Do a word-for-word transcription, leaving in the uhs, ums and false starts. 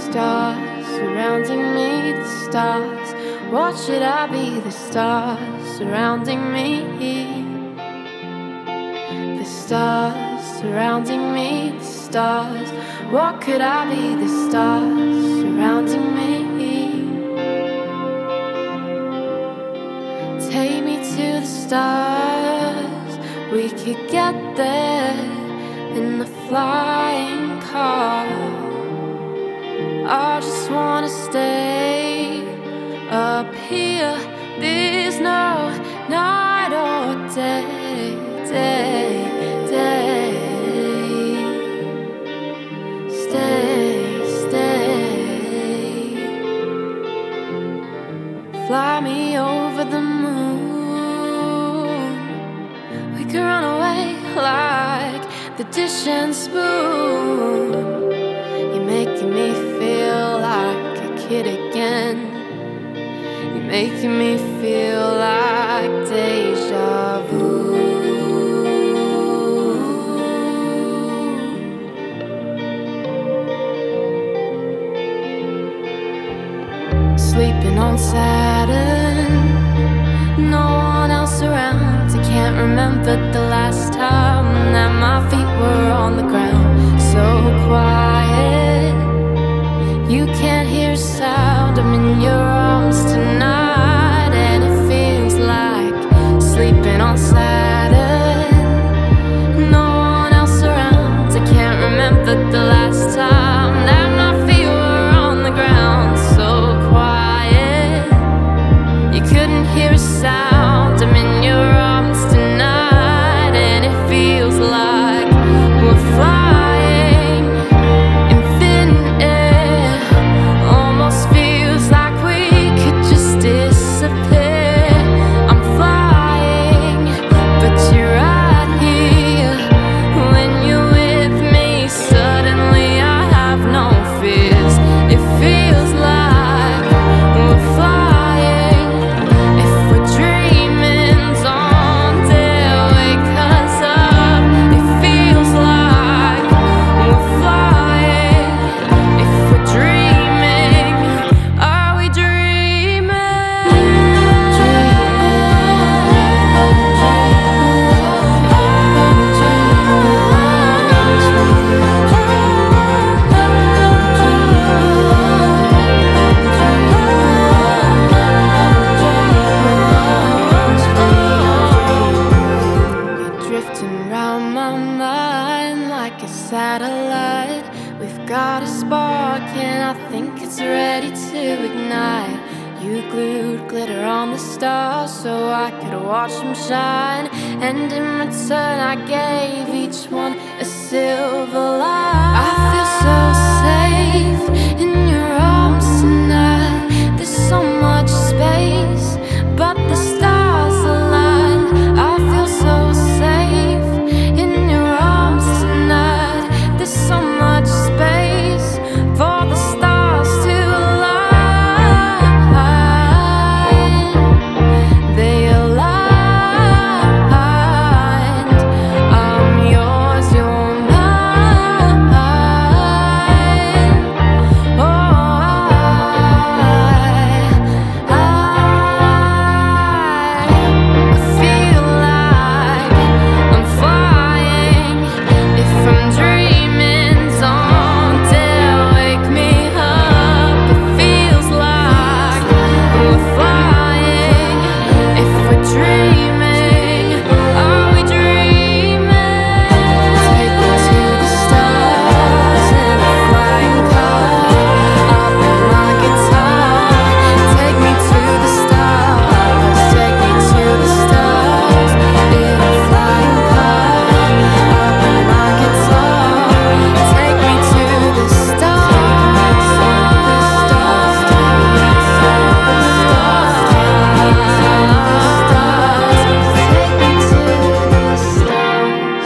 stars surrounding me, the stars. What should I be? The stars surrounding me. The stars surrounding me, the stars. What could I be? The stars surrounding me. Take me to the stars. We could get there in the flying car. I just wanna stay up here. There's no night or day, day, day. Stay, stay. Fly me over the moon. We could run away like the dish and spoon. You're making me feel like a kid again. You're making me feel like deja vu. Sleeping on Saturn, no one else around. I can't remember the last time that my feet were on the ground. So quiet, you can't hear a sound. I'm in your arms tonight, and it feels like sleeping on Saturn. No one else around. I can't remember the last time that my feet were on the ground. So quiet, you couldn't hear a sound. I'm in your arms tonight, and it feels like we're flying in thin air. Almost feels like we could just disappear. I'm flying, but you're right here. When you're with me, suddenly I have no fears. It feels like we're flying. If we're dreaming, don't dare wake us up. It feels like we're flying. If we're dreaming, are we drifting round my mind like a satellite? We've got a spark and I think it's ready to ignite. You glued glitter on the stars so I could watch them shine, and in return I gave each one a silver light. I feel so safe in